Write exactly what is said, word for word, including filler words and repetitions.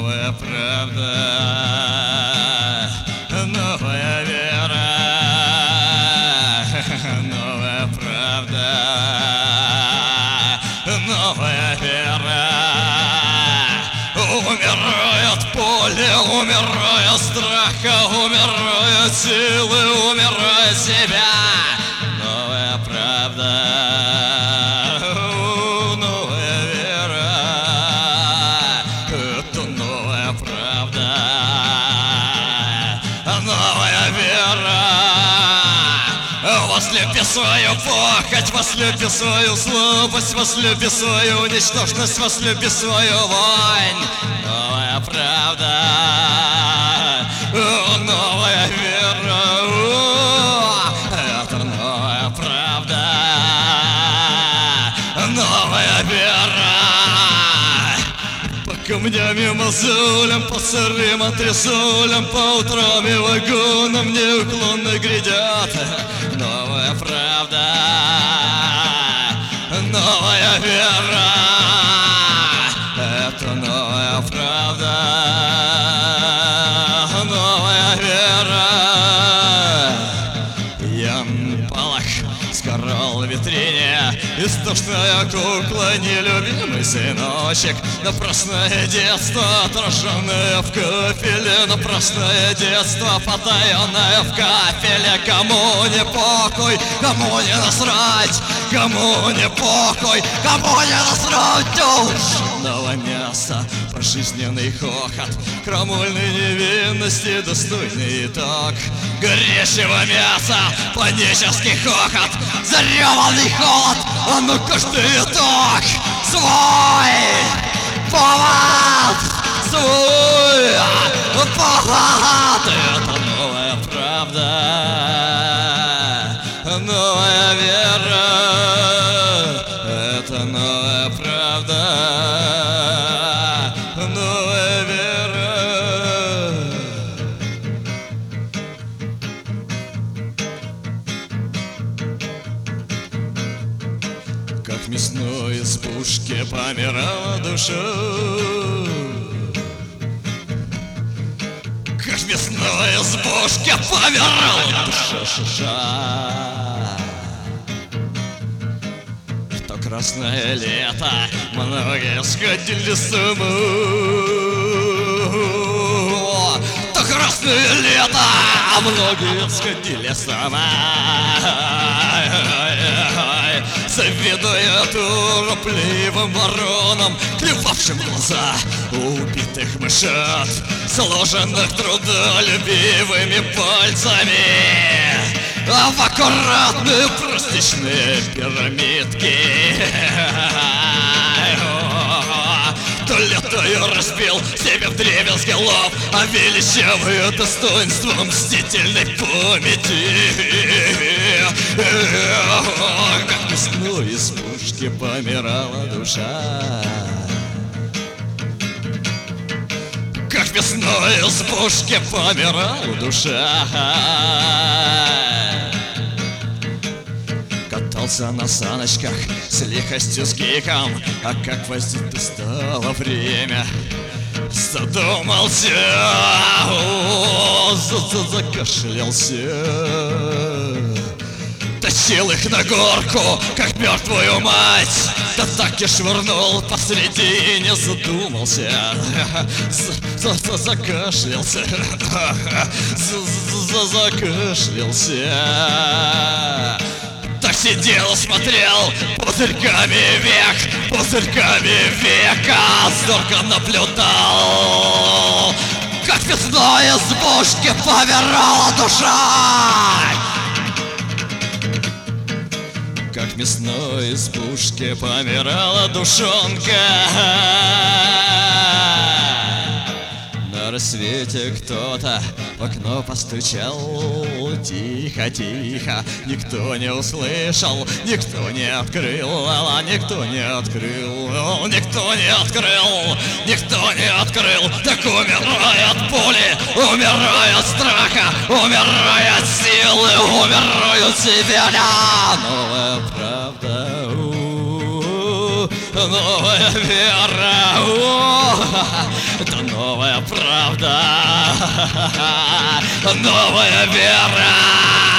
новая правда, новая вера, новая правда, новая вера. Умирает поле, умирает страха, умирает силы, умирает себя. Новая правда, новая вера, это новая правда, новая вера. Возлюби свою похоть, возлюби свою слабость, возлюби свою ничтожность, возлюби свою вонь. Новая правда, новая вера, это новая правда, новая вера. По камням и мозолям, по сырым антресолям, по утрам и вагонам неуклонно грядят. Новая правда, новая вера, это новая правда, новая вера. Ян Палах сгорал в витрине, истошная кукла, нелюбимый сыночек. Напрасное детство, отраженное в кафеле, напрасное детство, потаенное в кафеле. Кому не покой, кому не насрать, кому не покой, кому не насрать. Ужасного мяса, пожизненный хохот, крамольной невинности достойный итог. Горящего мяса, панический хохот, зареванный холод. А ну каждый итог свой повод, свой повод. Это новая правда, новая вера, это новая правда, новая вера. Как мясной из пушки помирала душа, как мясной из пушки помирала душа, шиша. В то красное лето многие сходили с ума. В то красное лето многие сходили с ума. Завидуя торопливым воронам, клевавшим глаза убитых мышат, сложенных трудолюбивыми пальцами а в аккуратные простичные пирамидки. То лето я разбил себе в древес голов, а величавое достоинство мстительной памяти. Как весной из пушки помирала душа, как весной из пушки помирала душа. Катался на саночках с лихостью, с гиком, а как воздеть стало время, задумался, закашлялся. Тащил их на горку, как мертвую мать, да так и швырнул посредине, задумался, закашлялся, закашлялся. Так сидел, смотрел пузырьками век, пузырьками века, зорко наблюдал, как весной из пушки помирала душа. Как мясной из пушки помирала душонка. На рассвете кто-то в окно постучал. Тихо, тихо, никто не услышал, никто не открыл, никто не открыл, никто не открыл, никто не открыл. Так умирает пули, умирает страха, умирает силы, умирают себя. Новая правда, новая вера, о, это новая правда, новая вера.